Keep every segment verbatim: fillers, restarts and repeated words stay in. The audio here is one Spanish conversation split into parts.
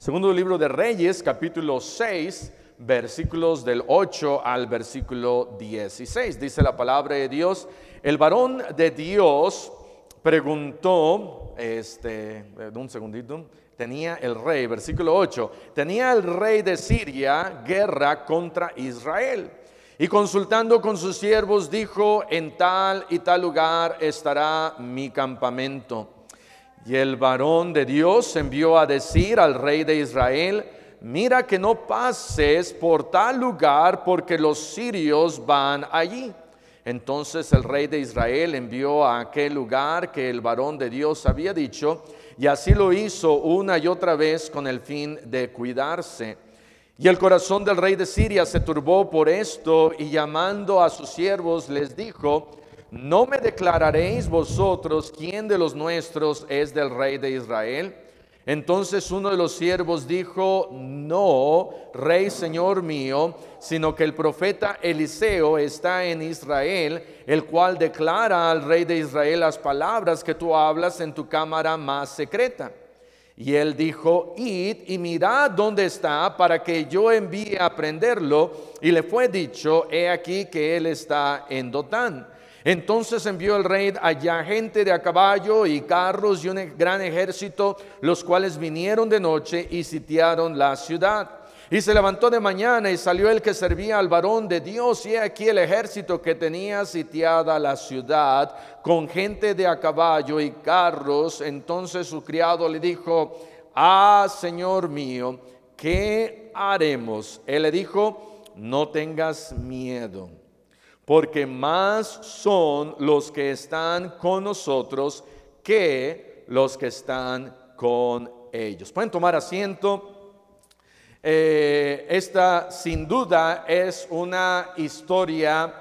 Segundo libro de Reyes, capítulo seis, versículos del ocho al versículo dieciséis. Dice la palabra de Dios: el varón de Dios preguntó, este, un segundito, tenía el rey, versículo ocho, tenía el rey de Siria guerra contra Israel. Y consultando con sus siervos dijo: en tal y tal lugar estará mi campamento. Y el varón de Dios envió a decir al rey de Israel: mira que no pases por tal lugar, porque los sirios van allí. Entonces el rey de Israel envió a aquel lugar que el varón de Dios había dicho, y así lo hizo una y otra vez con el fin de cuidarse. Y el corazón del rey de Siria se turbó por esto, y llamando a sus siervos les dijo: ¿no me declararéis vosotros quién de los nuestros es del rey de Israel? Entonces uno de los siervos dijo: no, rey señor mío, sino que el profeta Eliseo está en Israel, el cual declara al rey de Israel las palabras que tú hablas en tu cámara más secreta. Y él dijo: id y mirad dónde está, para que yo envíe a prenderlo. Y le fue dicho: he aquí que él está en Dotán. Entonces envió el rey allá gente de a caballo y carros y un gran ejército, los cuales vinieron de noche y sitiaron la ciudad. Y se levantó de mañana y salió el que servía al varón de Dios, y he aquí el ejército que tenía sitiada la ciudad con gente de a caballo y carros. Entonces su criado le dijo: ah, señor mío, ¿qué haremos? Él le dijo: no tengas miedo, porque más son los que están con nosotros que los que están con ellos. Pueden tomar asiento. Eh, esta sin duda es una historia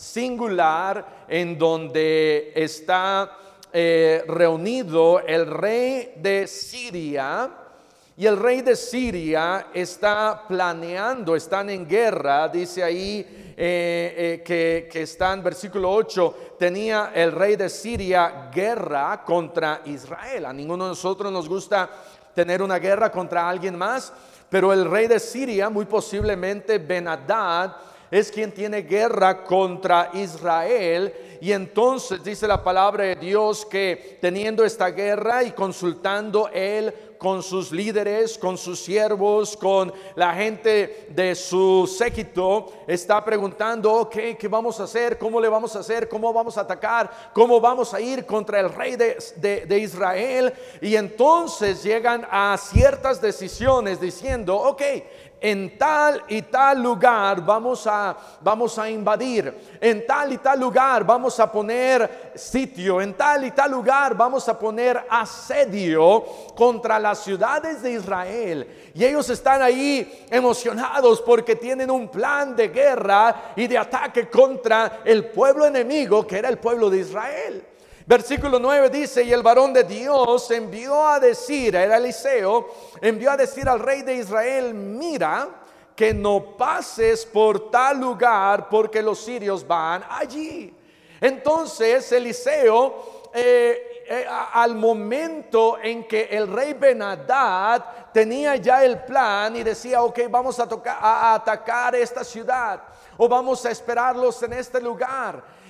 singular en donde está eh, reunido el rey de Siria. Y el rey de Siria está planeando, están en guerra, dice ahí eh, eh, que, que está en versículo ocho, tenía el rey de Siria guerra contra Israel. A ninguno de nosotros nos gusta tener una guerra contra alguien más, pero el rey de Siria, muy posiblemente Ben-Hadad, es quien tiene guerra contra Israel. Y entonces dice la palabra de Dios que teniendo esta guerra y consultando él con sus líderes, con sus siervos, con la gente de su séquito, está preguntando: ok, ¿qué vamos a hacer? ¿Cómo le vamos a hacer? ¿Cómo vamos a atacar? ¿Cómo vamos a ir contra el rey de, de, de Israel? Y entonces llegan a ciertas decisiones diciendo: ok, en tal y tal lugar vamos a, vamos a invadir, en tal y tal lugar vamos a poner sitio, en tal y tal lugar vamos a poner asedio contra las ciudades de Israel. Y ellos están ahí emocionados porque tienen un plan de guerra y de ataque contra el pueblo enemigo, que era el pueblo de Israel. Versículo nueve dice: y el varón de Dios envió a decir, era Eliseo, envió a decir al rey de Israel: mira que no pases por tal lugar, porque los sirios van allí. Entonces Eliseo eh, eh, al momento en que el rey Ben-Hadad tenía ya el plan y decía: ok, vamos a, tocar, a atacar esta ciudad, o vamos a esperarlos en este lugar.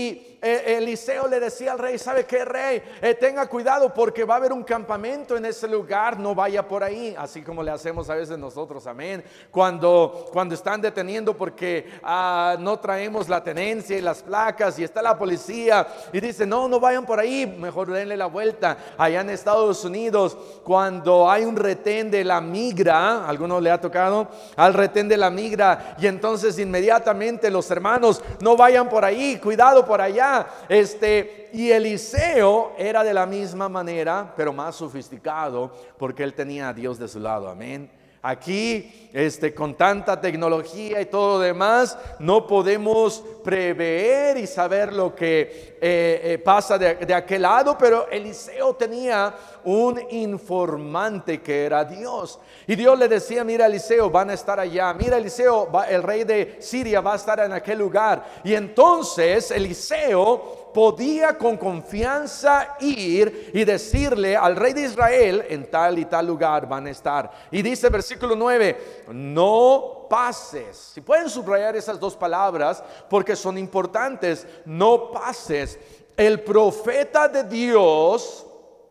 Y eh, Eliseo le decía al rey: ¿sabe qué, rey? Eh, tenga cuidado, porque va a haber un campamento en ese lugar, no vaya por ahí. Así como le hacemos a veces nosotros, amén. Cuando, cuando están deteniendo porque ah, no traemos la tenencia y las placas, y está la policía y dice: no, no vayan por ahí, mejor denle la vuelta. Allá en Estados Unidos, cuando hay un retén de la migra, ¿a alguno le ha tocado? Al retén de la migra, y entonces inmediatamente los hermanos: no vayan por ahí, cuidado por allá. Este, y Eliseo era de la misma manera, pero más sofisticado, porque él tenía a Dios de su lado, amén. Aquí, este, con tanta tecnología y todo lo demás, no podemos prever y saber lo que eh, eh, pasa de, de aquel lado, pero Eliseo tenía un informante que era Dios. Y Dios le decía: mira, Eliseo, van a estar allá. Mira, Eliseo, va, el rey de Siria va a estar en aquel lugar. Y entonces Eliseo podía con confianza ir y decirle al rey de Israel: en tal y tal lugar van a estar. Y dice versículo nueve: no pases. Si pueden subrayar esas dos palabras porque son importantes. No pases. El profeta de Dios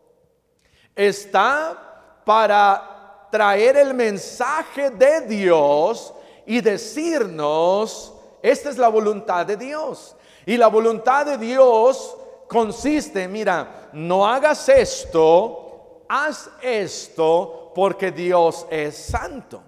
está para traer el mensaje de Dios y decirnos: esta es la voluntad de Dios. Y la voluntad de Dios consiste, mira, no hagas esto, haz esto, porque Dios es santo.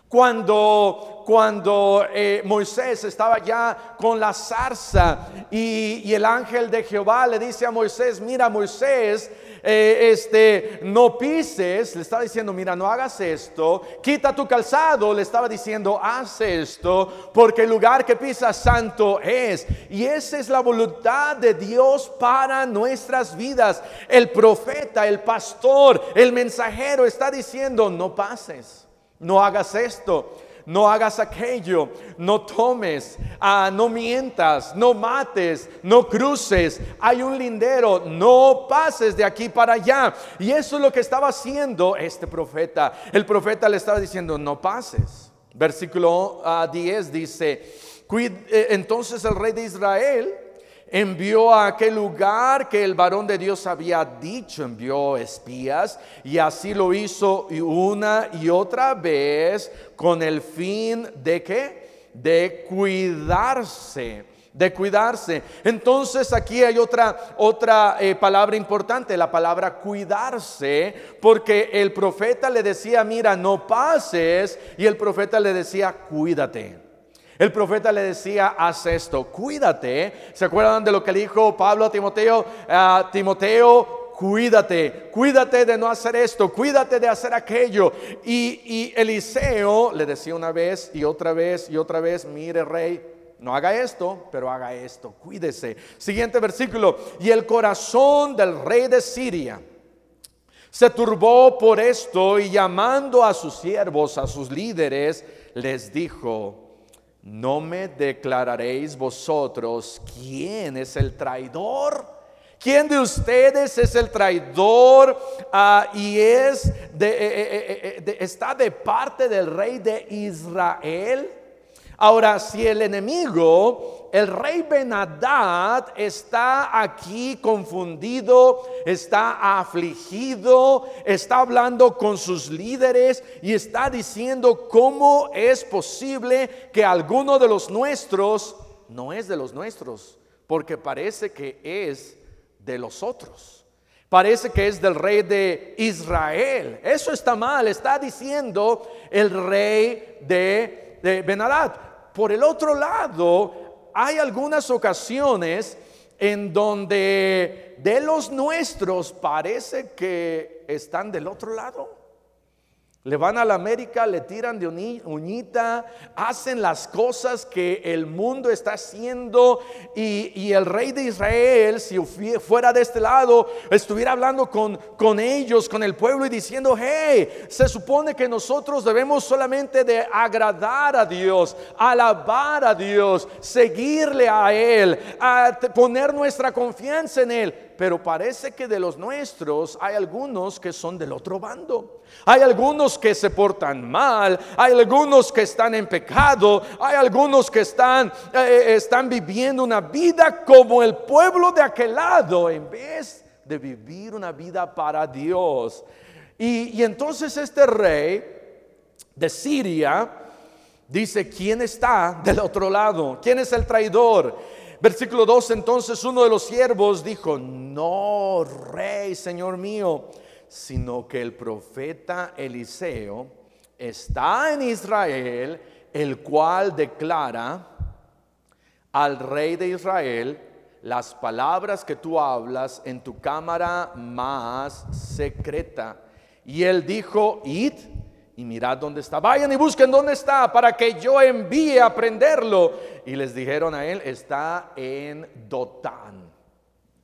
Cuando, cuando eh, Moisés estaba ya con la zarza y, y el ángel de Jehová le dice a Moisés: mira, Moisés, eh, este, no pises. Le estaba diciendo: mira, no hagas esto, quita tu calzado. Le estaba diciendo: haz esto, porque el lugar que pisas santo es. Y esa es la voluntad de Dios para nuestras vidas. El profeta, el pastor, el mensajero está diciendo: no pases. No hagas esto, no hagas aquello, no tomes, ah, no mientas, no mates, no cruces. Hay un lindero, no pases de aquí para allá. Y eso es lo que estaba haciendo este profeta. El profeta le estaba diciendo: no pases. Versículo uh, diez dice: entonces el rey de Israel envió a aquel lugar que el varón de Dios había dicho, envió espías, y así lo hizo una y otra vez, con el fin de ¿qué? De cuidarse, de cuidarse. Entonces aquí hay otra, otra eh, palabra importante, la palabra cuidarse, porque el profeta le decía: mira, no pases, y el profeta le decía: cuídate. El profeta le decía: haz esto, cuídate. ¿Se acuerdan de lo que le dijo Pablo a Timoteo? Uh, Timoteo, cuídate, cuídate de no hacer esto, cuídate de hacer aquello. Y, y Eliseo le decía una vez y otra vez y otra vez: mire, rey, no haga esto, pero haga esto, cuídese. Siguiente versículo: y el corazón del rey de Siria se turbó por esto, y llamando a sus siervos, a sus líderes, les dijo: ¿no me declararéis vosotros quién es el traidor? ¿Quién de ustedes es el traidor uh, y es de, eh, eh, de, está de parte del rey de Israel? Ahora, si el enemigo, el rey Ben-Hadad, está aquí confundido, está afligido, está hablando con sus líderes y está diciendo: ¿cómo es posible que alguno de los nuestros no es de los nuestros? Porque parece que es de los otros. Parece que es del rey de Israel. Eso está mal, está diciendo el rey de, de Ben-Hadad. Por el otro lado, hay algunas ocasiones en donde de los nuestros parece que están del otro lado. Le van a la América, le tiran de uñita, hacen las cosas que el mundo está haciendo, y, y el rey de Israel, si fuera de este lado, estuviera hablando con, con ellos, con el pueblo, y diciendo: hey, se supone que nosotros debemos solamente de agradar a Dios, alabar a Dios, seguirle a Él, a poner nuestra confianza en Él. Pero parece que de los nuestros hay algunos que son del otro bando. Hay algunos que se portan mal, hay algunos que están en pecado, hay algunos que están, eh, están viviendo una vida como el pueblo de aquel lado, en vez de vivir una vida para Dios. Y, y entonces este rey de Siria dice: ¿quién está del otro lado? ¿Quién es el traidor? Versículo dos: entonces uno de los siervos dijo: no, rey, señor mío, sino que el profeta Eliseo está en Israel, el cual declara al rey de Israel las palabras que tú hablas en tu cámara más secreta. Y él dijo: id y mirad dónde está, vayan y busquen dónde está, para que yo envíe a prenderlo. Y les dijeron a él: está en Dotán.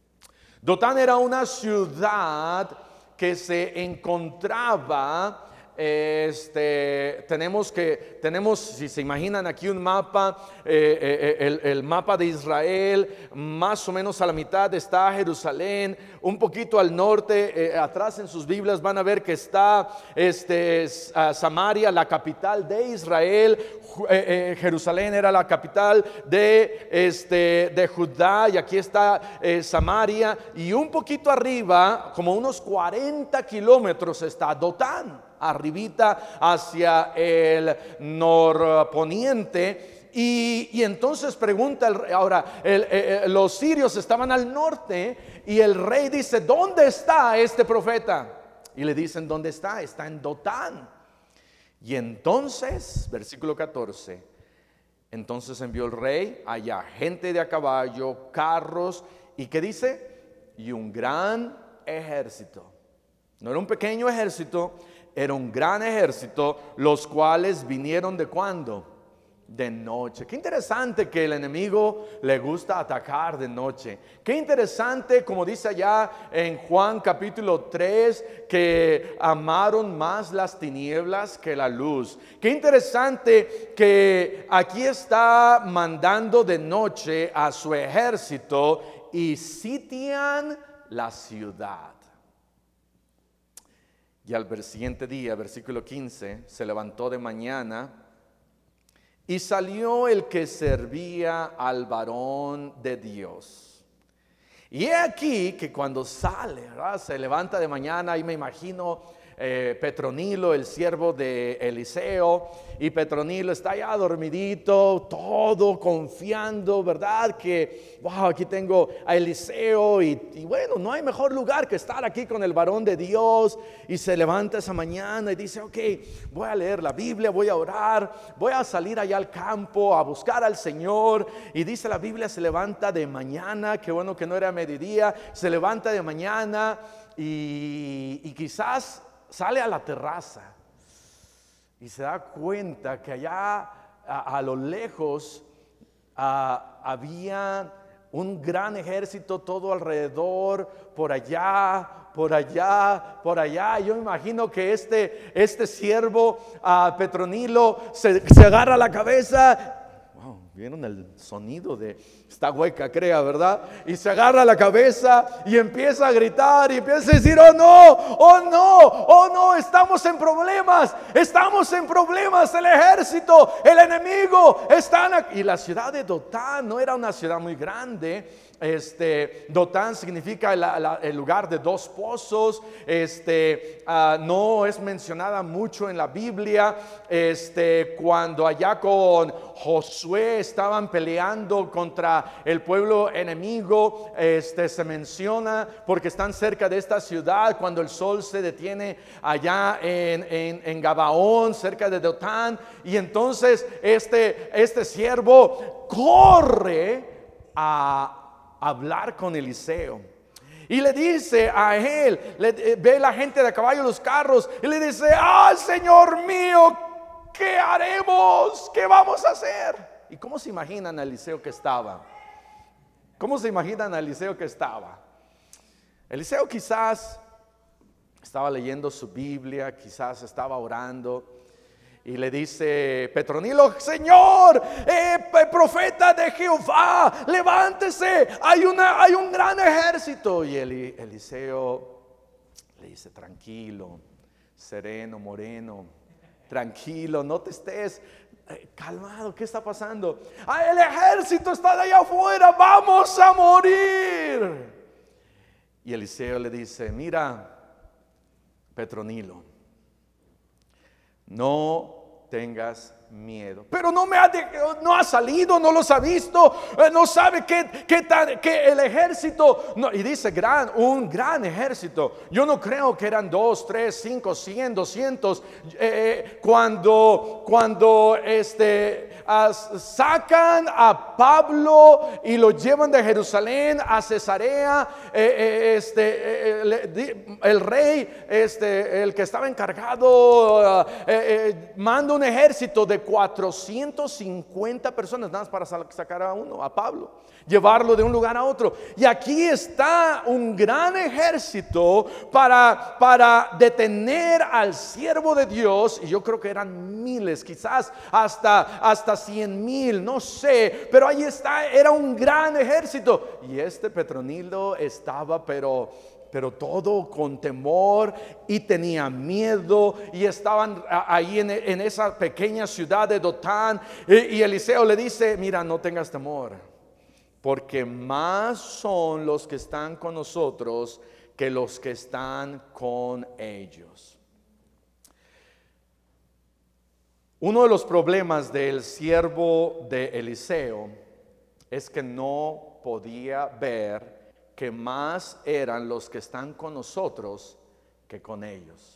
Dotán era una ciudad que se encontraba Este, tenemos que, tenemos, si se imaginan aquí un mapa, eh, eh, el, el mapa de Israel, más o menos a la mitad está Jerusalén, un poquito al norte, eh, atrás en sus Biblias van a ver que está este, uh, Samaria, la capital de Israel. eh, eh, Jerusalén era la capital de, este, de Judá, y aquí está eh, Samaria, y un poquito arriba, como unos cuarenta kilómetros, está Dotán, arribita hacia el norponiente. Y, y entonces pregunta el, ahora el, eh, los sirios estaban al norte, y el rey dice: ¿dónde está este profeta? Y le dicen: ¿dónde está? Está en Dotán. Y entonces, versículo catorce, entonces envió el rey allá gente de a caballo, carros, y ¿qué dice? Y un gran ejército. No era un pequeño ejército, era un gran ejército, los cuales vinieron ¿de cuándo? De noche. Qué interesante que el enemigo le gusta atacar de noche. Qué interesante, como dice allá en Juan capítulo tres, que amaron más las tinieblas que la luz. Qué interesante que aquí está mandando de noche a su ejército y sitian la ciudad. Y al siguiente día, versículo quince, se levantó de mañana y salió el que servía al varón de Dios. Y he aquí que cuando sale, ¿verdad?, se levanta de mañana, y me imagino eh, Petronilo, el siervo de Eliseo, y Petronilo está ya dormidito, todo confiando, ¿verdad? Que, wow, aquí tengo a Eliseo, y, y bueno, no hay mejor lugar que estar aquí con el varón de Dios. Y se levanta esa mañana y dice: ok, voy a leer la Biblia, voy a orar, voy a salir allá al campo a buscar al Señor. Y dice la Biblia, se levanta de mañana, qué bueno que no era mediodía, se levanta de mañana y, y quizás sale a la terraza y se da cuenta que allá a, a lo lejos a, había un gran ejército todo alrededor, por allá, por allá, por allá. Yo me imagino que este, este siervo uh, Petronilo se, se agarra la cabeza. ¿Vieron el sonido de esta hueca, crea, verdad? Y se agarra la cabeza y empieza a gritar y empieza a decir: oh no, oh no, oh no, estamos en problemas, estamos en problemas, el ejército, el enemigo están aquí. Y la ciudad de Dotán no era una ciudad muy grande. Este, Dotán significa la, la, el lugar de dos pozos. Este, uh, no es mencionada mucho en la Biblia. Este, cuando allá con Josué estaban peleando contra el pueblo enemigo, este, se menciona porque están cerca de esta ciudad. Cuando el sol se detiene allá en, en, en Gabaón, cerca de Dotán, y entonces este, este siervo corre a hablar con Eliseo y le dice a él, le, ve la gente de a caballo, los carros, y le dice: ¡ah, Señor mío! ¿Qué haremos? ¿Qué vamos a hacer? ¿Y cómo se imaginan a Eliseo que estaba? ¿Cómo se imaginan a Eliseo que estaba? Eliseo quizás estaba leyendo su Biblia, quizás estaba orando, y le dice Petronilo: Señor, eh, profeta de Jehová, levántese, hay, una, hay un gran ejército. Y Eli, Eliseo le dice: tranquilo, sereno, moreno, tranquilo, no te estés eh, calmado, ¿qué está pasando? Ah, el ejército está de allá afuera, vamos a morir. Y Eliseo le dice: mira, Petronilo, no tengas miedo. Pero no me ha, de, no ha salido, no los ha visto, eh, no sabe que, que, que el ejército, no, y dice gran, un gran ejército. Yo no creo que eran dos, tres, cinco, cien, doscientos. Eh, cuando, cuando este, uh, sacan a Pablo y lo llevan de Jerusalén a Cesarea, eh, eh, este, eh, el rey, este, el que estaba encargado, uh, eh, eh, manda un ejército de cuatrocientas cincuenta personas, nada más para sacar a uno, a Pablo, llevarlo de un lugar a otro. Y aquí está un gran ejército para, para detener al siervo de Dios. Y yo creo que eran miles, quizás hasta, hasta cien mil, no sé. Pero ahí está, era un gran ejército. Y este Petronilo estaba pero... pero todo con temor y tenía miedo, y estaban ahí en, en esa pequeña ciudad de Dotán, y, y Eliseo le dice: mira, no tengas temor, porque más son los que están con nosotros que los que están con ellos. Uno de los problemas del siervo de Eliseo es que no podía ver que más eran los que están con nosotros que con ellos.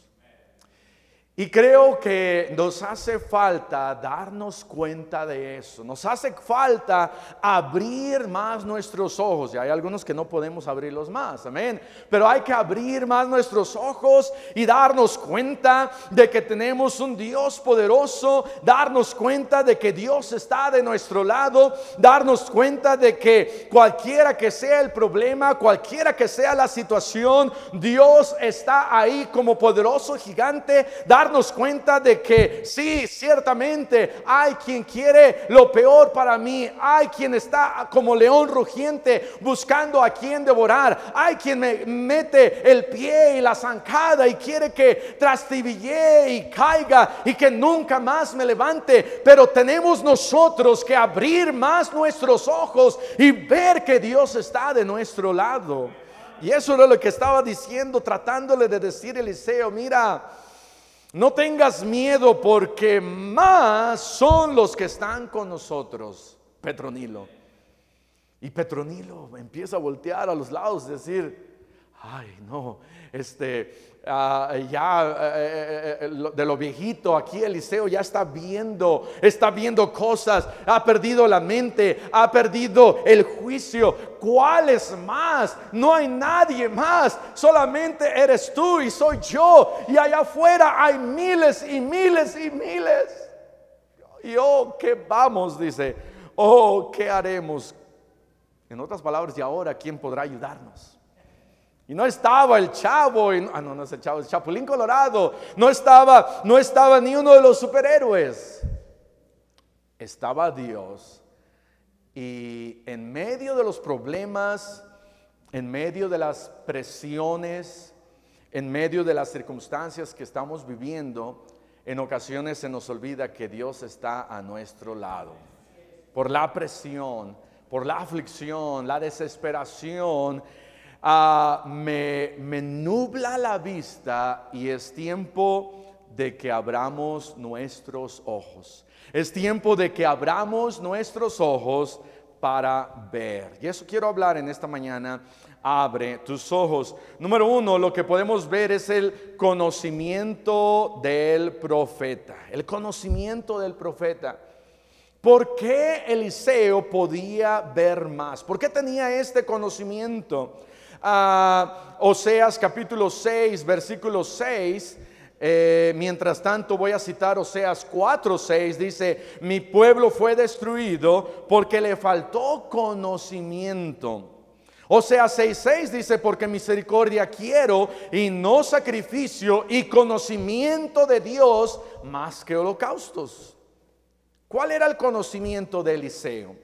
Y creo que nos hace falta darnos cuenta de eso. Nos hace falta abrir más nuestros ojos. Y hay algunos que no podemos abrirlos más, amén. Pero hay que abrir más nuestros ojos y darnos cuenta de que tenemos un Dios poderoso. Darnos cuenta de que Dios está de nuestro lado. Darnos cuenta de que cualquiera que sea el problema, cualquiera que sea la situación, Dios está ahí como poderoso gigante. Dar Darnos cuenta de que sí, ciertamente hay quien quiere lo peor para mí. Hay quien está como león rugiente buscando a quien devorar. Hay quien me mete el pie y la zancada y quiere que trastibille y caiga y que nunca más me levante. Pero tenemos nosotros que abrir más nuestros ojos y ver que Dios está de nuestro lado. Y eso era lo que estaba diciendo, tratándole de decir Eliseo: mira, no tengas miedo, porque más son los que están con nosotros. Petronilo. Y Petronilo empieza a voltear a los lados y decir: ay, no, este, uh, ya uh, uh, de lo viejito, aquí Eliseo ya está viendo, está viendo cosas, ha perdido la mente, ha perdido el juicio. ¿Cuál es más? No hay nadie más, solamente eres tú y soy yo, y allá afuera hay miles y miles y miles. Y oh, ¿qué vamos? Dice, oh, ¿qué haremos? En otras palabras, ¿y ahora quién podrá ayudarnos? Y no estaba el chavo, y, ah, no, no es el chavo, el Chapulín Colorado. No estaba, no estaba ni uno de los superhéroes. Estaba Dios. Y en medio de los problemas, en medio de las presiones, en medio de las circunstancias que estamos viviendo, en ocasiones se nos olvida que Dios está a nuestro lado. Por la presión, por la aflicción, la desesperación, uh, me, me nubla la vista, y es tiempo de que abramos nuestros ojos. Es tiempo de que abramos nuestros ojos para ver. Y eso quiero hablar en esta mañana. Abre tus ojos. Número uno, lo que podemos ver es el conocimiento del profeta. El conocimiento del profeta. ¿Por qué Eliseo podía ver más? ¿Por qué tenía este conocimiento? Uh, Oseas capítulo seis, versículo seis. Eh, mientras tanto voy a citar Oseas cuatro seis. Dice: mi pueblo fue destruido porque le faltó conocimiento. Oseas seis seis dice: porque misericordia quiero y no sacrificio, y conocimiento de Dios más que holocaustos. ¿Cuál era el conocimiento de Eliseo?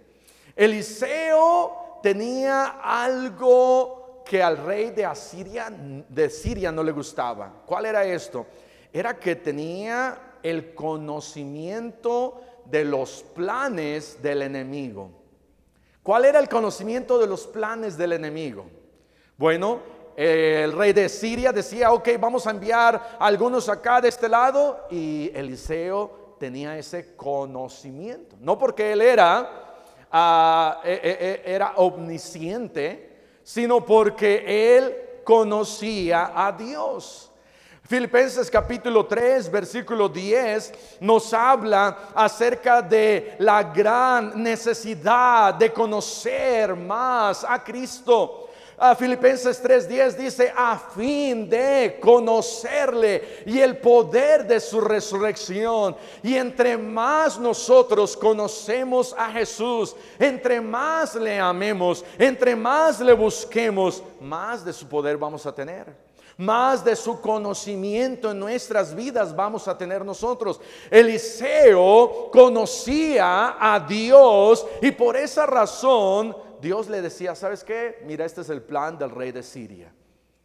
Eliseo tenía algo que al rey de Asiria, de Siria no le gustaba. ¿Cuál era esto? Era que tenía el conocimiento de los planes del enemigo. ¿Cuál era el conocimiento de los planes del enemigo? Bueno, eh, el rey de Siria decía: ok, vamos a enviar a algunos acá de este lado. Y Eliseo tenía ese conocimiento. No porque él era, uh, eh, eh, era omnisciente, sino porque él conocía a Dios. Filipenses capítulo tres, versículo diez nos habla acerca de la gran necesidad de conocer más a Cristo. A Filipenses tres diez dice, a fin de conocerle y el poder de su resurrección. Y entre más nosotros conocemos a Jesús, entre más le amemos, entre más le busquemos, más de su poder vamos a tener. Más de su conocimiento en nuestras vidas vamos a tener nosotros. Eliseo conocía a Dios y por esa razón Dios le decía, ¿sabes qué? Mira, este es el plan del rey de Siria.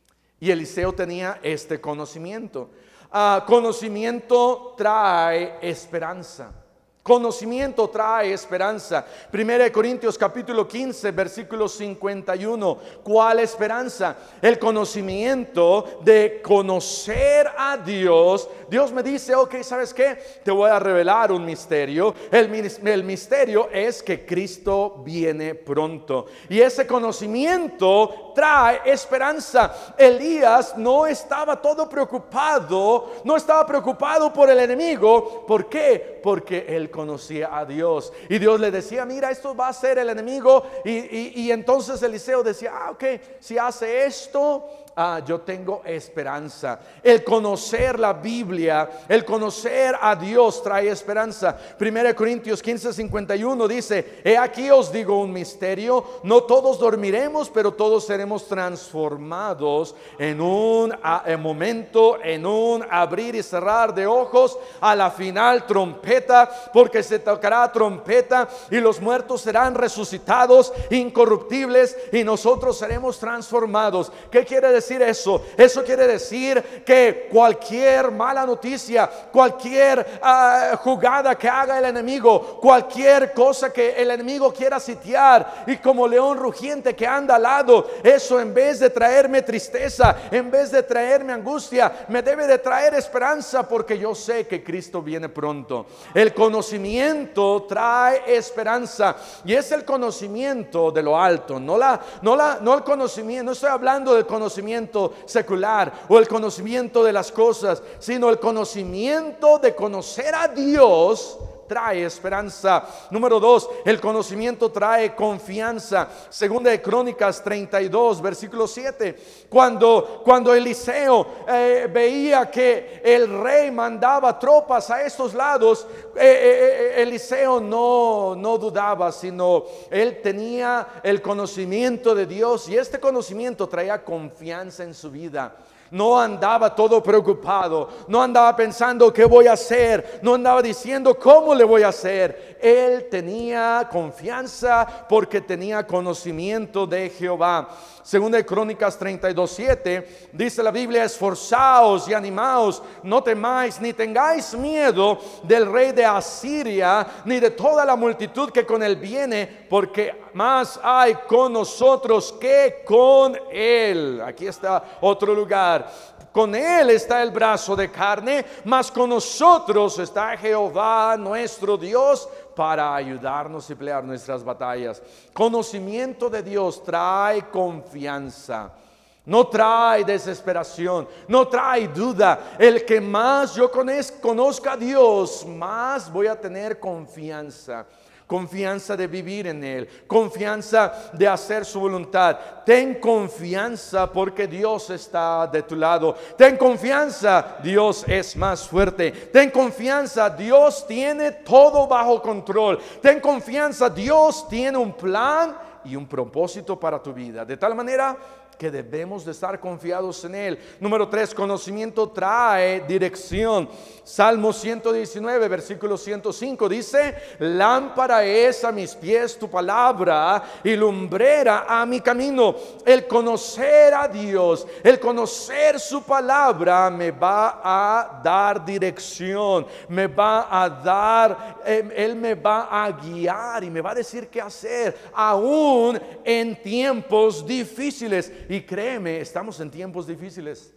Y Eliseo tenía este conocimiento. Uh, conocimiento trae esperanza. Conocimiento trae esperanza. Primera de Corintios capítulo quince, versículo cincuenta y uno. ¿Cuál esperanza? El conocimiento de conocer a Dios. Dios me dice, ok, ¿sabes qué? Te voy a revelar un misterio. El, el misterio es que Cristo viene pronto. Y ese conocimiento trae esperanza. Elías no estaba todo preocupado, no estaba preocupado por el enemigo. ¿Por qué? Porque él conocía a Dios. Y Dios le decía, mira, esto va a ser el enemigo. Y, y, y entonces Eliseo decía, ah, ok, si hace esto, ah, yo tengo esperanza. El conocer la Biblia, el conocer a Dios trae esperanza. Primera de Corintios quince cincuenta y uno dice, he aquí os digo un misterio, no todos dormiremos, pero todos seremos transformados en un a, en momento, en un abrir y cerrar de ojos, a la final trompeta, porque se tocará trompeta y los muertos serán resucitados incorruptibles y nosotros seremos transformados. ¿Qué quiere decir eso? Eso quiere decir que cualquier mala noticia, cualquier uh, jugada que haga el enemigo, cualquier cosa que el enemigo quiera sitiar, y como león rugiente que anda al lado, eso en vez de traerme tristeza, en vez de traerme angustia, me debe de traer esperanza, porque yo sé que Cristo viene pronto. El conocimiento trae esperanza, y es el conocimiento de lo alto, no la, no la, no el conocimiento. No estoy hablando del conocimiento secular o el conocimiento de las cosas, sino el conocimiento de conocer a Dios trae esperanza. Número dos, el conocimiento trae confianza. Segunda de Crónicas treinta y dos, versículo siete. Cuando, cuando Eliseo eh, veía que el rey mandaba tropas a estos lados, eh, eh, Eliseo no, no dudaba, sino él tenía el conocimiento de Dios, y este conocimiento traía confianza en su vida. No andaba todo preocupado, no andaba pensando qué voy a hacer, no andaba diciendo cómo le voy a hacer. Él tenía confianza porque tenía conocimiento de Jehová. Segunda de Crónicas treinta y dos, siete dice la Biblia, esforzaos y animaos, no temáis ni tengáis miedo del rey de Asiria, ni de toda la multitud que con él viene, porque más hay con nosotros que con él. Aquí está otro lugar. Con él está el brazo de carne, mas con nosotros está Jehová nuestro Dios para ayudarnos y pelear nuestras batallas. Conocimiento de Dios trae confianza, no trae desesperación, no trae duda. El que más yo conozca a Dios, más voy a tener confianza. Confianza de vivir en Él, confianza de hacer su voluntad. Ten confianza porque Dios está de tu lado. Ten confianza, Dios es más fuerte. Ten confianza, Dios tiene todo bajo control. Ten confianza, Dios tiene un plan y un propósito para tu vida, de tal manera que debemos de estar confiados en Él. Número tres, conocimiento trae dirección. Salmo ciento diecinueve, versículo ciento cinco dice, lámpara es a mis pies tu palabra y lumbrera a mi camino. El conocer a Dios, el conocer su palabra me va a dar dirección, me va a dar, eh, Él me va a guiar y me va a decir qué hacer, aún en tiempos difíciles. Y créeme, estamos en tiempos difíciles.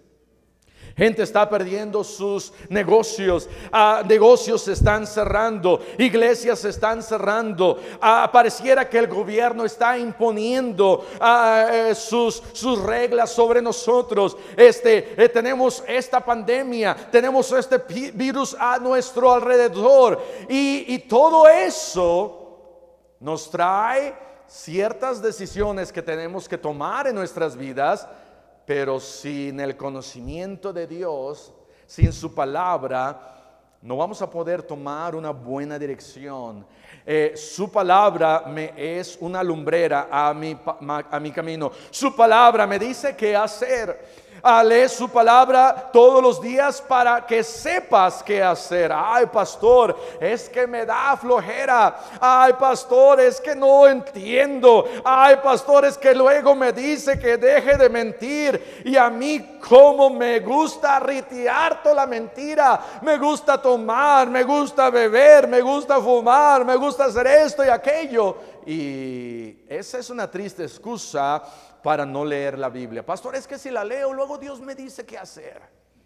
Gente está perdiendo sus negocios, uh, negocios se están cerrando, iglesias se están cerrando, uh, pareciera que el gobierno está imponiendo uh, sus, sus reglas sobre nosotros. Este, eh, tenemos esta pandemia, tenemos este virus a nuestro alrededor, y, y todo eso nos trae ciertas decisiones que tenemos que tomar en nuestras vidas, pero sin el conocimiento de Dios, sin su palabra, no vamos a poder tomar una buena dirección. Eh, su palabra me es una lumbrera a mi, a mi camino. Su palabra me dice qué hacer. Ah, lee su palabra todos los días para que sepas qué hacer. Ay, pastor, es que me da flojera. Ay, pastor, es que no entiendo. Ay, pastor, es que luego me dice que deje de mentir. Y a mí como me gusta ritear toda la mentira. Me gusta tomar, me gusta beber, me gusta fumar, me gusta hacer esto y aquello. Y esa es una triste excusa para no leer la Biblia. Pastor, es que si la leo, luego Dios me dice qué hacer.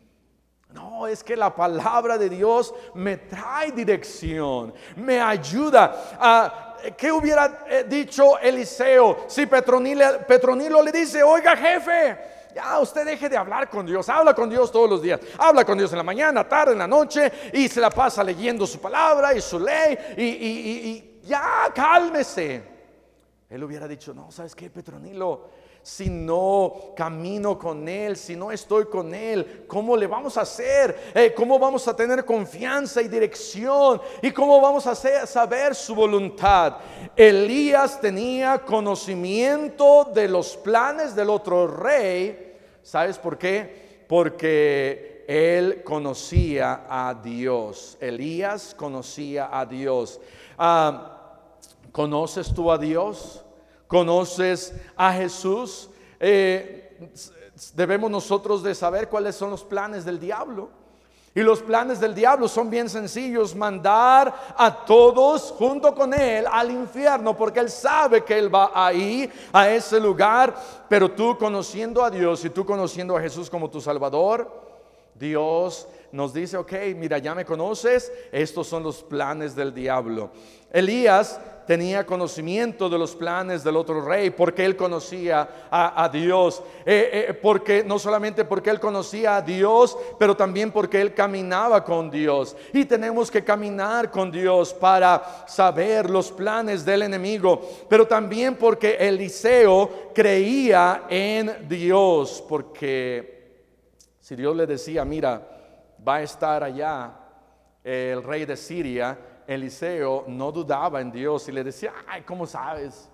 No, es que la palabra de Dios me trae dirección, me ayuda. a ¿Qué hubiera dicho Eliseo si Petronilo, Petronilo le dice: oiga, jefe, ya usted deje de hablar con Dios, habla con Dios todos los días, habla con Dios en la mañana, tarde, en la noche, y se la pasa leyendo su palabra y su ley, y, y, y, y ya cálmese? Él hubiera dicho: no, ¿sabes qué, Petronilo? Si no camino con Él, si no estoy con Él, ¿cómo le vamos a hacer? Eh, ¿Cómo vamos a tener confianza y dirección? ¿Y cómo vamos a hacer, saber su voluntad? Elías tenía conocimiento de los planes del otro rey. ¿Sabes por qué? Porque él conocía a Dios. Elías conocía a Dios. Ah, ¿conoces tú a Dios? ¿Conoces a Jesús? Eh, debemos nosotros de saber cuáles son los planes del diablo. Y los planes del diablo son bien sencillos: mandar a todos junto con él al infierno, porque él sabe que él va ahí, a ese lugar. Pero tú, conociendo a Dios y tú conociendo a Jesús como tu Salvador, Dios nos dice: ok, mira, ya me conoces, estos son los planes del diablo. Elías tenía conocimiento de los planes del otro rey porque él conocía a, a Dios. Eh, eh, porque no solamente porque él conocía a Dios, pero también porque él caminaba con Dios. Y tenemos que caminar con Dios para saber los planes del enemigo. Pero también porque Eliseo creía en Dios, porque si Dios le decía: mira, va a estar allá el rey de Siria, Eliseo no dudaba en Dios y le decía: ay, ¿cómo sabes?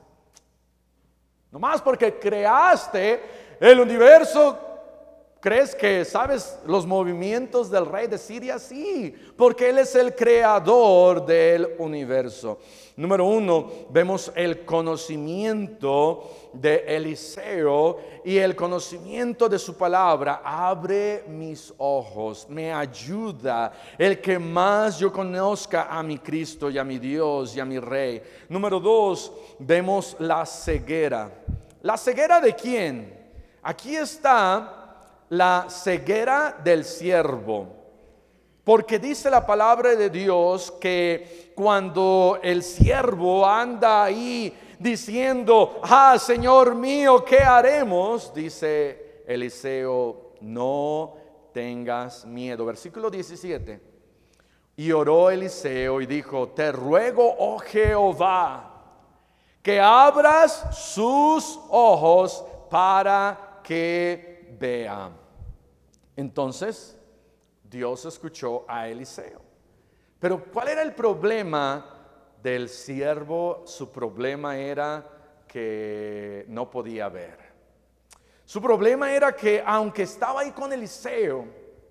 Nomás porque creaste el universo, ¿crees que sabes los movimientos del rey de Siria? Sí, porque él es el creador del universo. Número uno, vemos el conocimiento de Eliseo, y el conocimiento de su palabra abre mis ojos, me ayuda el que más yo conozca a mi Cristo y a mi Dios y a mi Rey. Número dos, vemos la ceguera. ¿La ceguera de quién? Aquí está la ceguera del siervo. Porque dice la palabra de Dios que cuando el siervo anda ahí diciendo: ah, Señor mío, ¿qué haremos? Dice Eliseo: no tengas miedo. Versículo diecisiete. Y oró Eliseo y dijo: te ruego, oh Jehová, que abras sus ojos para que vea. Entonces Dios escuchó a Eliseo. Pero ¿cuál era el problema del siervo? Su problema era que no podía ver. Su problema era que aunque estaba ahí con Eliseo,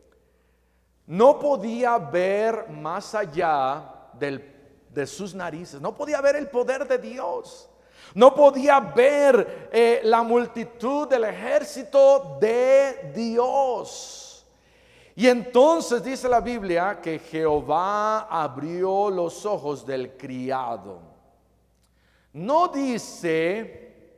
no podía ver más allá del, de sus narices. No podía ver el poder de Dios. No podía ver eh, la multitud del ejército de Dios. Y entonces dice la Biblia que Jehová abrió los ojos del criado. No dice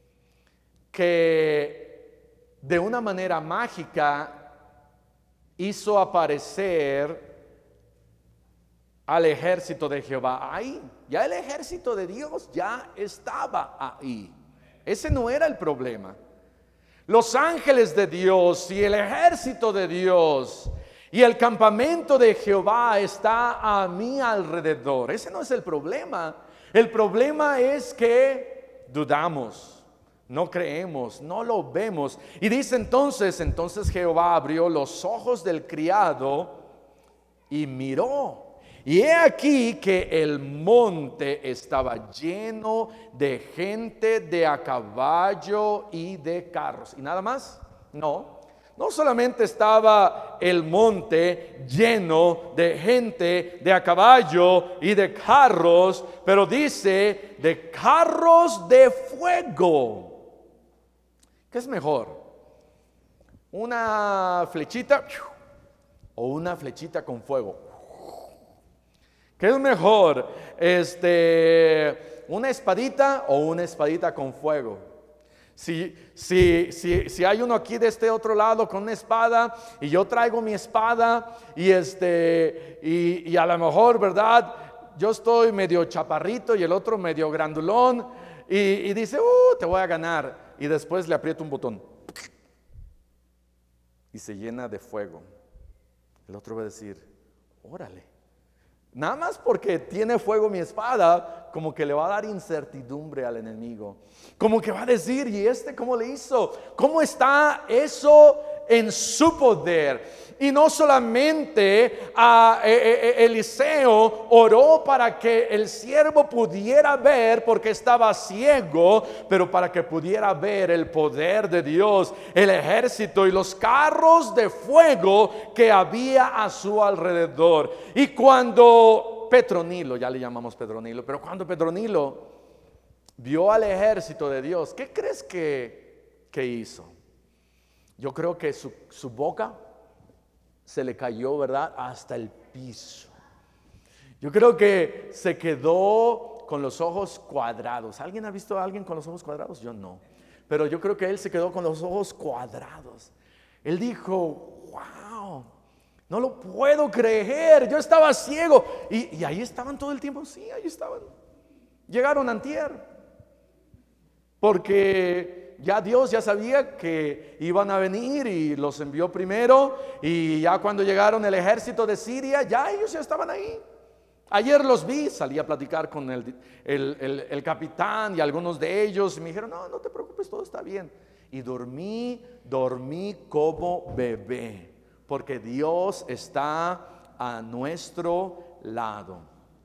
que de una manera mágica hizo aparecer al ejército de Jehová ahí. Ya el ejército de Dios ya estaba ahí. Ese no era el problema. Los ángeles de Dios y el ejército de Dios y el campamento de Jehová está a mi alrededor. Ese no es el problema. El problema es que dudamos, no creemos, no lo vemos. Y dice entonces, entonces Jehová abrió los ojos del criado y miró. Y he aquí que el monte estaba lleno de gente de a caballo y de carros. ¿Y nada más? No. No solamente estaba el monte lleno de gente de a caballo y de carros, pero dice de carros de fuego. ¿Qué es mejor? ¿Una flechita o una flechita con fuego? ¿Qué es mejor? Este, ¿una espadita o una espadita con fuego? Si, si, si, si hay uno aquí de este otro lado con una espada y yo traigo mi espada y, este, y, y a lo mejor, ¿verdad? Yo estoy medio chaparrito y el otro medio grandulón y, y dice, uh, te voy a ganar. Y después le aprieto un botón y se llena de fuego. El otro va a decir, órale. Nada más porque tiene fuego mi espada, como que le va a dar incertidumbre al enemigo. Como que va a decir, ¿y este cómo le hizo? ¿Cómo está eso en su poder? Y no solamente a Eliseo oró para que el siervo pudiera ver porque estaba ciego, pero para que pudiera ver el poder de Dios, el ejército y los carros de fuego que había a su alrededor. Y cuando Petronilo, ya le llamamos Petronilo, pero cuando Petronilo vio al ejército de Dios, ¿qué crees que, que hizo? Yo creo que su, su boca se le cayó, ¿verdad? Hasta el piso. Yo creo que se quedó con los ojos cuadrados. ¿Alguien ha visto a alguien con los ojos cuadrados? Yo no. Pero yo creo que él se quedó con los ojos cuadrados. Él dijo, wow, no lo puedo creer. Yo estaba ciego. Y, y ahí estaban todo el tiempo. Sí, ahí estaban. Llegaron antier. Porque ya Dios ya sabía que iban a venir y los envió primero. Y ya cuando llegaron el ejército de Siria, ya ellos ya estaban ahí. Ayer los vi, salí a platicar con el, el, el, el capitán y algunos de ellos. Y me dijeron, no, no te preocupes, todo está bien. Y dormí, dormí como bebé. Porque Dios está a nuestro lado.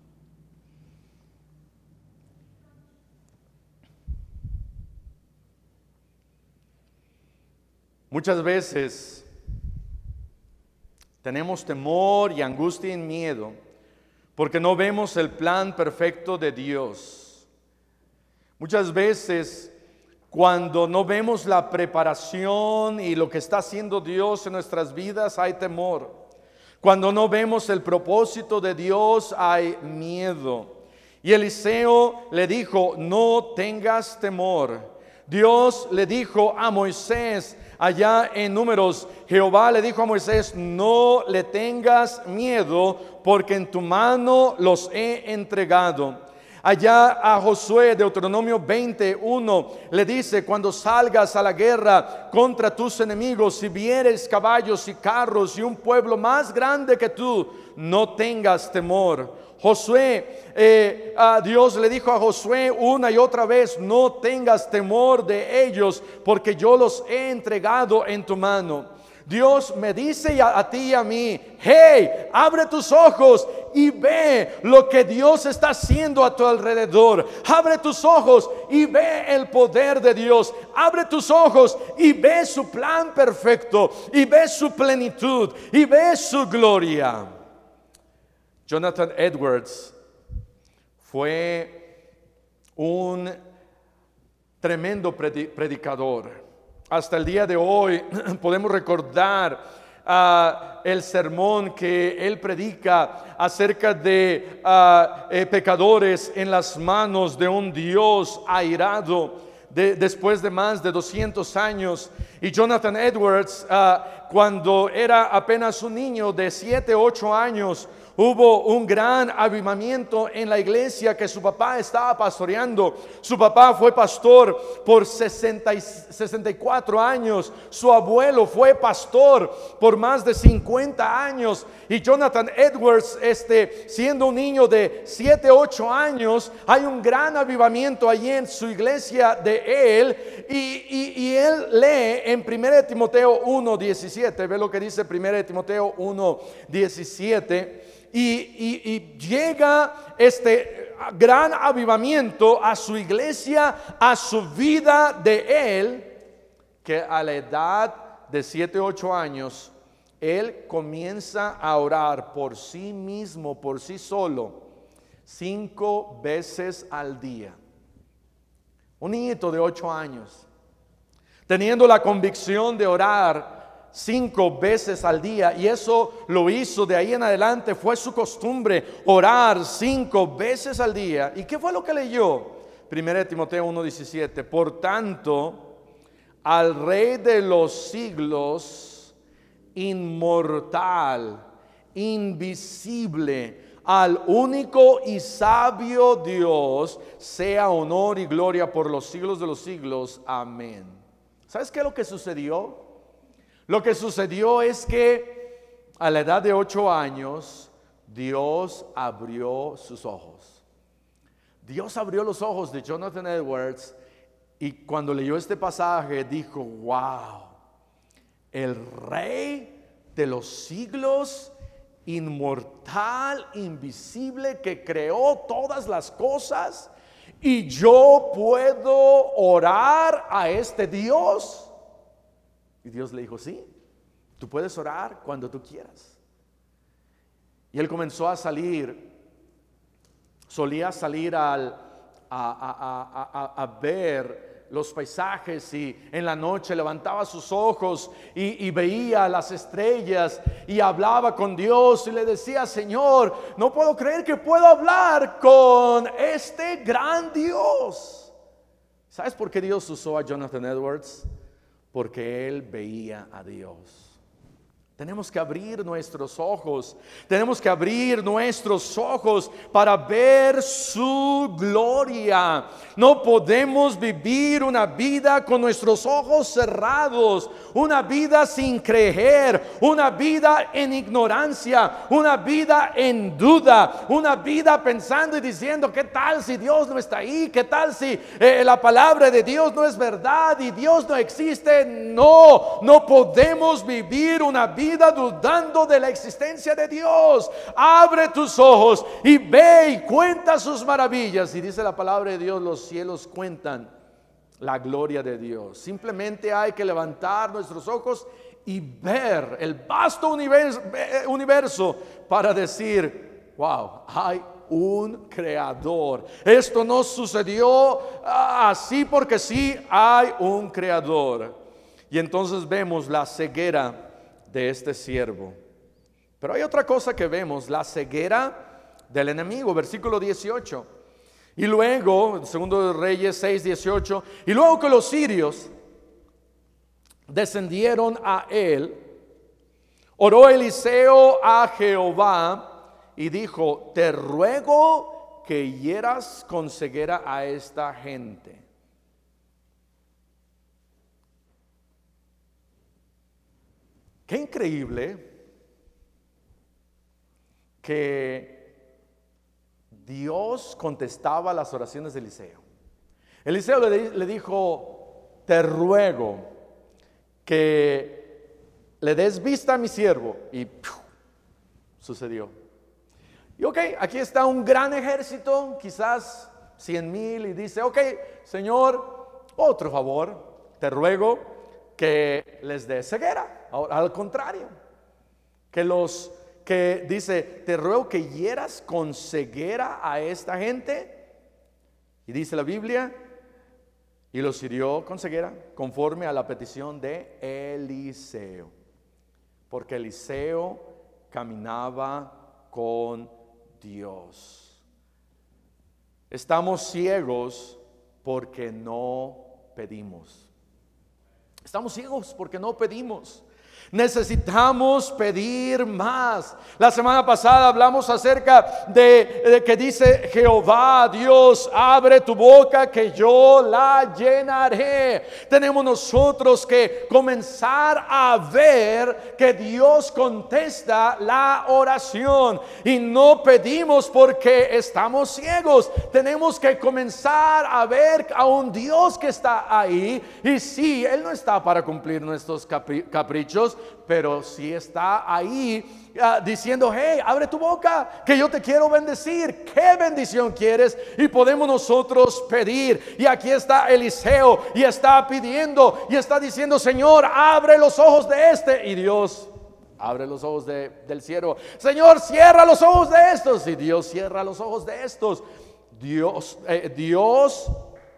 Muchas veces tenemos temor y angustia y miedo porque no vemos el plan perfecto de Dios. Muchas veces cuando no vemos la preparación y lo que está haciendo Dios en nuestras vidas, hay temor. Cuando no vemos el propósito de Dios, hay miedo. Y Eliseo le dijo, no tengas temor. Dios le dijo a Moisés, allá en Números, Jehová le dijo a Moisés, no le tengas miedo, porque en tu mano los he entregado. Allá a Josué, Deuteronomio veintiuno, le dice, cuando salgas a la guerra contra tus enemigos, si vieres caballos y carros y un pueblo más grande que tú, no tengas temor. Josué, eh, a Dios le dijo a Josué una y otra vez, no tengas temor de ellos, porque yo los he entregado en tu mano. Dios me dice a, a ti y a mí, hey, abre tus ojos y ve lo que Dios está haciendo a tu alrededor. Abre tus ojos y ve el poder de Dios. Abre tus ojos y ve su plan perfecto, y ve su plenitud, y ve su gloria. Jonathan Edwards fue un tremendo predicador. Hasta el día de hoy podemos recordar uh, el sermón que él predica acerca de uh, eh, pecadores en las manos de un Dios airado. De, después de más de doscientos años. Y Jonathan Edwards, uh, cuando era apenas un niño de siete, ocho años, hubo un gran avivamiento en la iglesia que su papá estaba pastoreando. Su papá fue pastor por sesenta y cuatro años. Su abuelo fue pastor por más de cincuenta años. Y Jonathan Edwards, este, siendo un niño de siete, ocho años, hay un gran avivamiento allí en su iglesia de él. Y, y, y él lee en primera de Timoteo uno diecisiete. Ve lo que dice primera de Timoteo uno diecisiete. Y, y, y llega este gran avivamiento a su iglesia, a su vida de él, que a la edad de siete, ocho años, él comienza a orar por sí mismo, por sí solo, cinco veces al día. Un niñito de ocho años, teniendo la convicción de orar cinco veces al día, y eso lo hizo de ahí en adelante, fue su costumbre orar cinco veces al día. ¿Y qué fue lo que leyó? primera de Timoteo uno diecisiete. Por tanto, al Rey de los siglos, inmortal, invisible, al único y sabio Dios, sea honor y gloria por los siglos de los siglos. Amén. ¿Sabes qué es lo que sucedió? Lo que sucedió es que a la edad de ocho años, Dios abrió sus ojos. Dios abrió los ojos de Jonathan Edwards, y cuando leyó este pasaje dijo: wow, el Rey de los siglos, inmortal, invisible, que creó todas las cosas, y yo puedo orar a este Dios. Y Dios le dijo: sí, tú puedes orar cuando tú quieras. Y él comenzó a salir, solía salir al, a, a, a, a, a ver los paisajes, y en la noche levantaba sus ojos y, y veía las estrellas y hablaba con Dios y le decía: Señor, no puedo creer que puedo hablar con este gran Dios. ¿Sabes por qué Dios usó a Jonathan Edwards? Porque él veía a Dios. Tenemos que abrir nuestros ojos, tenemos que abrir nuestros ojos para ver su gloria. No podemos vivir una vida con nuestros ojos cerrados, una vida sin creer, una vida en ignorancia, una vida en duda, una vida pensando y diciendo: ¿qué tal si Dios no está ahí? ¿Qué tal si eh, la palabra de Dios no es verdad y Dios no existe? No, no podemos vivir una vida dudando de la existencia de Dios. Abre tus ojos y ve y cuenta sus maravillas. Y dice la palabra de Dios: los cielos cuentan la gloria de Dios. Simplemente hay que levantar nuestros ojos y ver el vasto universo, universo para decir: wow, hay un creador. Esto no sucedió así porque sí, hay un creador. Y entonces vemos la ceguera de este siervo. Pero hay otra cosa que vemos: la ceguera del enemigo. Versículo dieciocho. Y luego, segundo de Reyes seis dieciocho, y luego que los sirios descendieron a él, oró Eliseo a Jehová y dijo: te ruego que hieras con ceguera a esta gente. Qué increíble que Dios contestaba las oraciones de Eliseo. Eliseo le, le dijo: te ruego que le des vista a mi siervo. Y ¡piu!, sucedió. Y ok, aquí está un gran ejército, quizás cien mil, y dice: ok, Señor, otro favor, te ruego que les dé ceguera. Ahora, al contrario, que los que dice: te ruego que hieras con ceguera a esta gente. Y dice la Biblia: y los hirió con ceguera conforme a la petición de Eliseo, porque Eliseo caminaba con Dios. Estamos ciegos porque no pedimos. Estamos ciegos porque no pedimos. Necesitamos pedir más. La semana pasada hablamos acerca de, de que dice Jehová Dios, abre tu boca que yo la llenaré. Tenemos nosotros que comenzar a ver que Dios contesta la oración, y no pedimos porque estamos ciegos. Tenemos que comenzar a ver a un Dios que está ahí, y sí, Él no está para cumplir nuestros capri- caprichos, pero sí está ahí uh, diciendo, hey, abre tu boca que yo te quiero bendecir. ¿Qué bendición quieres? Y podemos nosotros pedir. Y aquí está Eliseo y está pidiendo y está diciendo, Señor, abre los ojos de este. Y Dios abre los ojos de, del cielo. Señor, cierra los ojos de estos. Y Dios cierra los ojos de estos. Dios, eh, Dios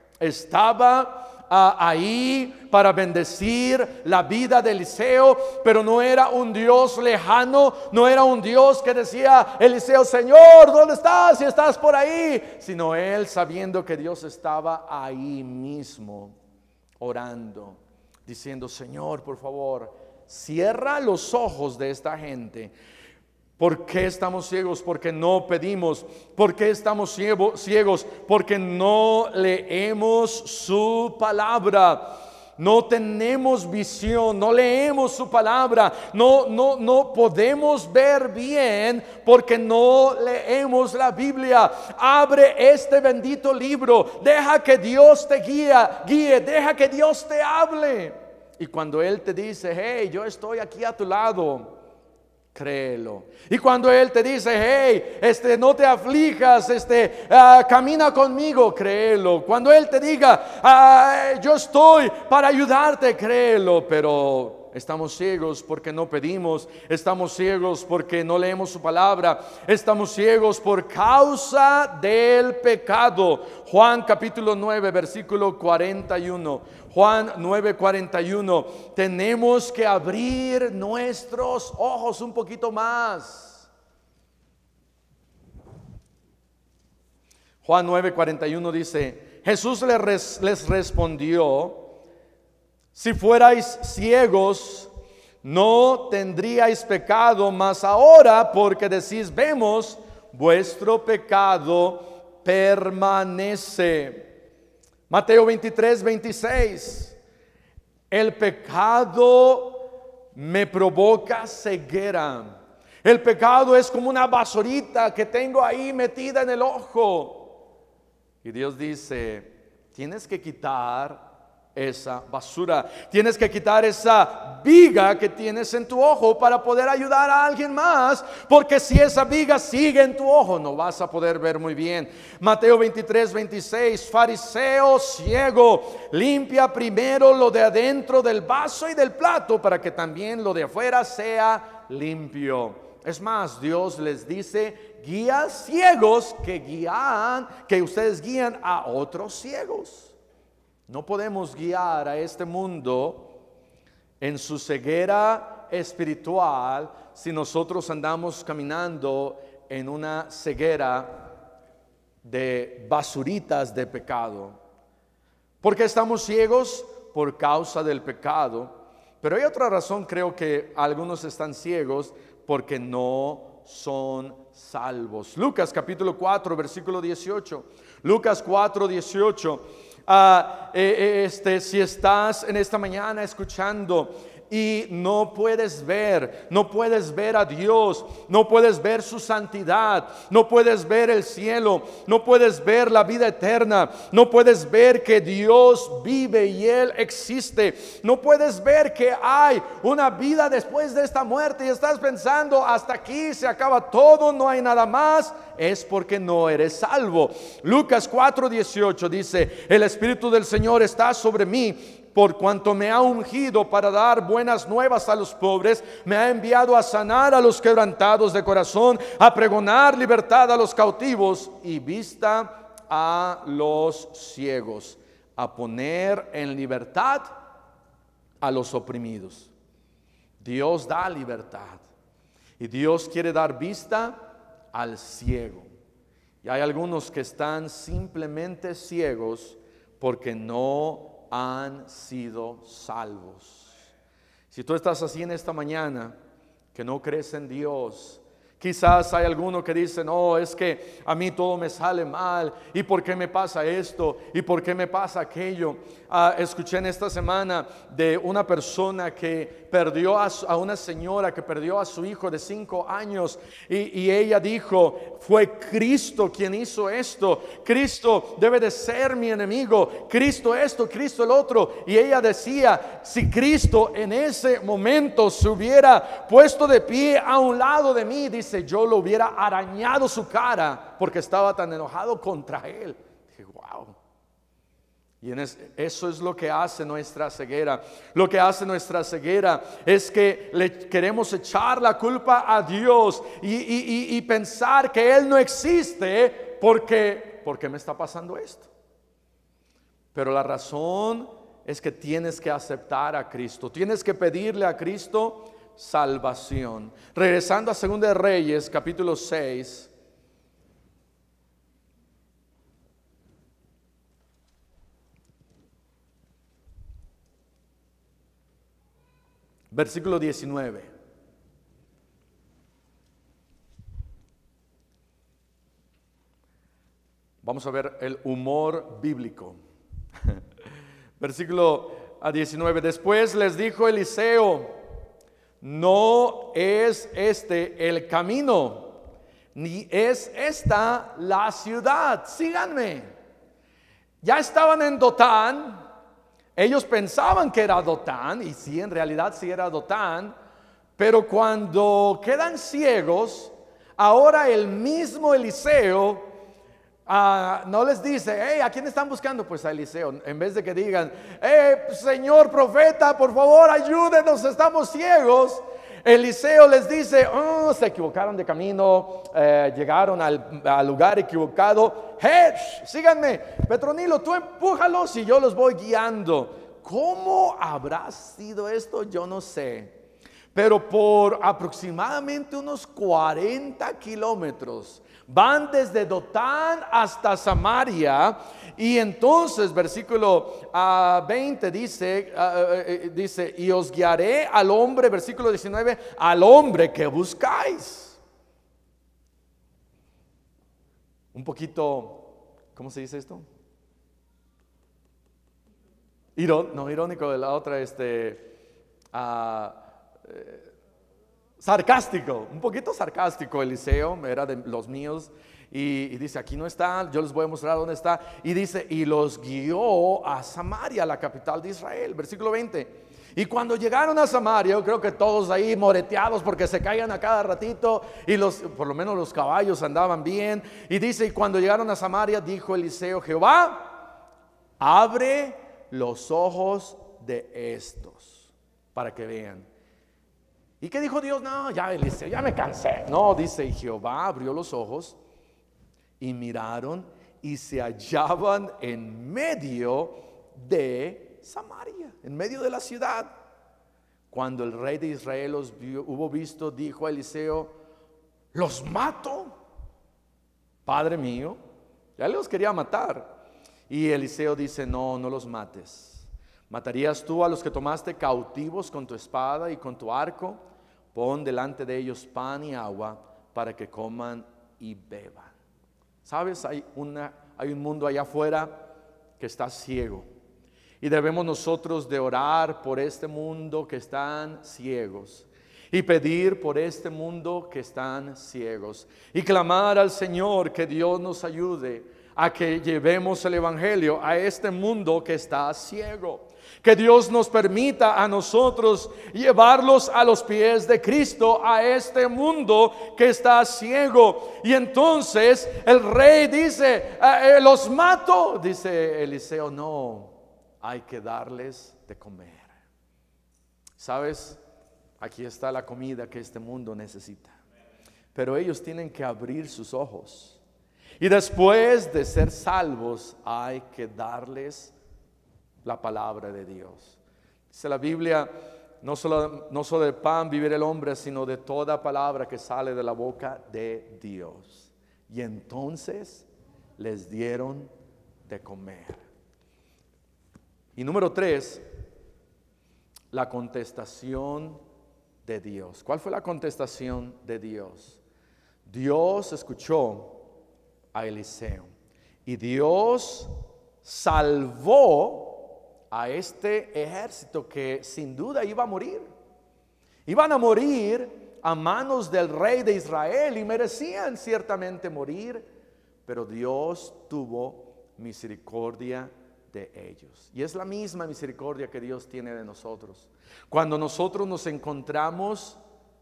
estaba Uh, ahí para bendecir la vida de Eliseo, pero no era un Dios lejano, no era un Dios que decía Eliseo, Señor, ¿dónde estás? Si estás por ahí, sino él sabiendo que Dios estaba ahí mismo, orando, diciendo, Señor, por favor, cierra los ojos de esta gente. ¿Por qué estamos ciegos? Porque no pedimos. ¿Por qué estamos ciegos? Porque no leemos su palabra. No tenemos visión, no leemos su palabra. No, no, no podemos ver bien porque no leemos la Biblia. Abre este bendito libro. Deja que Dios te guíe, guíe. Deja que Dios te hable. Y cuando Él te dice, hey, yo estoy aquí a tu lado, créelo. Y cuando Él te dice, hey, este, no te aflijas, este, uh, camina conmigo, créelo. Cuando Él te diga, uh, yo estoy para ayudarte, créelo. Pero estamos ciegos porque no pedimos, estamos ciegos porque no leemos su palabra, estamos ciegos por causa del pecado. Juan capítulo nueve, versículo cuarenta y uno. Juan nueve, cuarenta y uno. Tenemos que abrir nuestros ojos un poquito más. Juan nueve, cuarenta y uno dice, Jesús les, res, les respondió, si fuerais ciegos, no tendríais pecado, mas ahora porque decís, vemos, vuestro pecado permanece. Mateo veintitrés, veintiséis. El pecado me provoca ceguera. El pecado es como una basurita que tengo ahí metida en el ojo. Y Dios dice, tienes que quitar esa basura, tienes que quitar esa viga que tienes en tu ojo para poder ayudar a alguien más, porque si esa viga sigue en tu ojo no vas a poder ver muy bien. Mateo veintitrés, veintiséis. Fariseo ciego, limpia primero lo de adentro del vaso y del plato para que también lo de afuera sea limpio. Es más, Dios les dice, guías ciegos que guían, que ustedes guían a otros ciegos. No podemos guiar a este mundo en su ceguera espiritual si nosotros andamos caminando en una ceguera de basuritas de pecado. ¿Por qué estamos ciegos? Por causa del pecado. Pero hay otra razón, creo que algunos están ciegos porque no son salvos. Lucas capítulo cuatro, versículo dieciocho. Lucas cuatro, dieciocho. Uh, eh, este, si estás en esta mañana escuchando y no puedes ver, no puedes ver a Dios, no puedes ver su santidad, no puedes ver el cielo, no puedes ver la vida eterna, no puedes ver que Dios vive y Él existe, no puedes ver que hay una vida después de esta muerte y estás pensando hasta aquí se acaba todo, no hay nada más, es porque no eres salvo. Lucas cuatro, dieciocho dice, el Espíritu del Señor está sobre mí, por cuanto me ha ungido para dar buenas nuevas a los pobres, me ha enviado a sanar a los quebrantados de corazón, a pregonar libertad a los cautivos y vista a los ciegos, a poner en libertad a los oprimidos. Dios da libertad y Dios quiere dar vista al ciego. Y hay algunos que están simplemente ciegos porque no han sido salvos. Si tú estás así en esta mañana, que no crees en Dios, quizás hay alguno que dice, no, es que a mí todo me sale mal. ¿Y por qué me pasa esto? ¿Y por qué me pasa aquello? Ah, escuché en esta semana de una persona que perdió a, su, a una señora que perdió a su hijo de cinco años. Y, y ella dijo, fue Cristo quien hizo esto. Cristo debe de ser mi enemigo. Cristo esto, Cristo el otro. Y ella decía, si Cristo en ese momento se hubiera puesto de pie a un lado de mí, dice, yo lo hubiera arañado su cara porque estaba tan enojado contra él. Dije, wow. Y en es, eso es lo que hace nuestra ceguera. Lo que hace nuestra ceguera es que le queremos echar la culpa a Dios y, y, y, y pensar que Él no existe porque, porque me está pasando esto. Pero la razón es que tienes que aceptar a Cristo. Tienes que pedirle a Cristo salvación. Regresando a Segunda de Reyes, capítulo seis. Versículo diecinueve. Vamos a ver el humor bíblico. Versículo diecinueve. Después les dijo Eliseo, no es este el camino, ni es esta la ciudad. Síganme. Ya estaban en Dotán. Ellos pensaban que era Dotán, y sí, en realidad sí era Dotán, pero cuando quedan ciegos, ahora el mismo Eliseo uh, no les dice, hey, ¿a quién están buscando? Pues a Eliseo, en vez de que digan, hey, señor profeta, por favor, ayúdenos, estamos ciegos. Eliseo les dice, oh, se equivocaron de camino, eh, llegaron al, al lugar equivocado. Hey, síganme, Petronilo, tú empújalos y yo los voy guiando. ¿Cómo habrá sido esto? Yo no sé. Pero por aproximadamente unos cuarenta kilómetros van desde Dotán hasta Samaria. Y entonces versículo uh, veinte dice, uh, uh, dice, y os guiaré al hombre, versículo diecinueve, al hombre que buscáis. Un poquito, ¿cómo se dice esto? Irón, no, irónico de la otra, este, uh, eh, sarcástico, un poquito sarcástico. Eliseo era de los míos. Y, y dice, aquí no está, yo les voy a mostrar dónde está. Y dice, y los guió a Samaria, la capital de Israel. Versículo veinte. Y cuando llegaron a Samaria, yo creo que todos ahí moreteados porque se caían a cada ratito, y los, por lo menos los caballos andaban bien. Y dice, y cuando llegaron a Samaria, dijo Eliseo, Jehová, abre los ojos de estos para que vean. ¿Y qué dijo Dios? No, ya Eliseo, ya me cansé. No, dice, y Jehová abrió los ojos y miraron y se hallaban en medio de Samaria, en medio de la ciudad. Cuando el rey de Israel los vio, hubo visto, dijo a Eliseo, los mato, padre mío. Ya los quería matar. Y Eliseo dice, no, no los mates. ¿Matarías tú a los que tomaste cautivos con tu espada y con tu arco? Pon delante de ellos pan y agua para que coman y beban. ¿Sabes? Hay, una, hay un mundo allá afuera que está ciego. Y debemos nosotros de orar por este mundo que están ciegos. Y pedir por este mundo que están ciegos. Y clamar al Señor que Dios nos ayude a que llevemos el evangelio a este mundo que está ciego. Que Dios nos permita a nosotros llevarlos a los pies de Cristo a este mundo que está ciego. Y entonces el rey dice, eh, eh, los mato. Dice Eliseo, no, hay que darles de comer. ¿Sabes? Aquí está la comida que este mundo necesita. Pero ellos tienen que abrir sus ojos. Y después de ser salvos hay que darles la palabra de Dios. Dice la Biblia, no solo, no solo de pan vivirá el hombre, sino de toda palabra que sale de la boca de Dios. Y entonces les dieron de comer. Y número tres, la contestación de Dios. ¿Cuál fue la contestación de Dios? Dios escuchó a Eliseo y Dios salvó a este ejército que sin duda iba a morir. Iban a morir a manos del rey de Israel y merecían ciertamente morir, pero Dios tuvo misericordia de ellos. Y es la misma misericordia que Dios tiene de nosotros. Cuando nosotros nos encontramos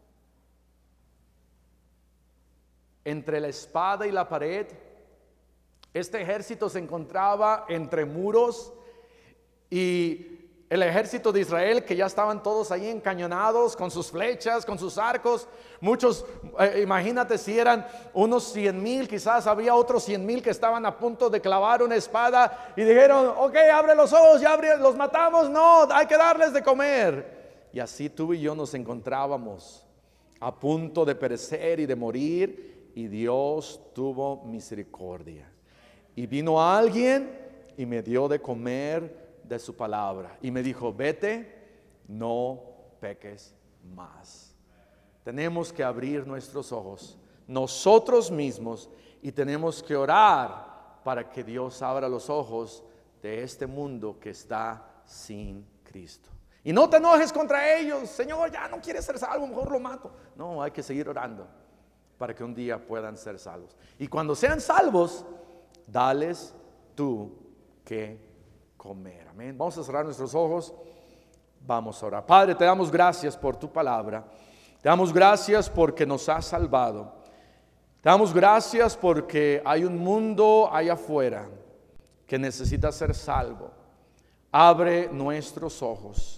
entre la espada y la pared, este ejército se encontraba entre muros y el ejército de Israel, que ya estaban todos ahí encañonados con sus flechas, con sus arcos. Muchos, eh, imagínate si eran unos cien mil, quizás había otros cien mil que estaban a punto de clavar una espada y dijeron, ok, abre los ojos, ya abre, los matamos. No, hay que darles de comer. Y así tú y yo nos encontrábamos a punto de perecer y de morir, y Dios tuvo misericordia. Y vino alguien y me dio de comer de su palabra y me dijo, vete, no peques más. Tenemos que abrir nuestros ojos nosotros mismos y tenemos que orar para que Dios abra los ojos de este mundo que está sin Cristo. Y no te enojes contra ellos. Señor, ya no quieres ser salvo, mejor lo mato. No, hay que seguir orando para que un día puedan ser salvos. Y cuando sean salvos, dales tú que comer. Amén. Vamos a cerrar nuestros ojos. Vamos a orar. Padre, te damos gracias por tu palabra. Te damos gracias porque nos has salvado. Te damos gracias porque hay un mundo allá afuera que necesita ser salvo. Abre nuestros ojos.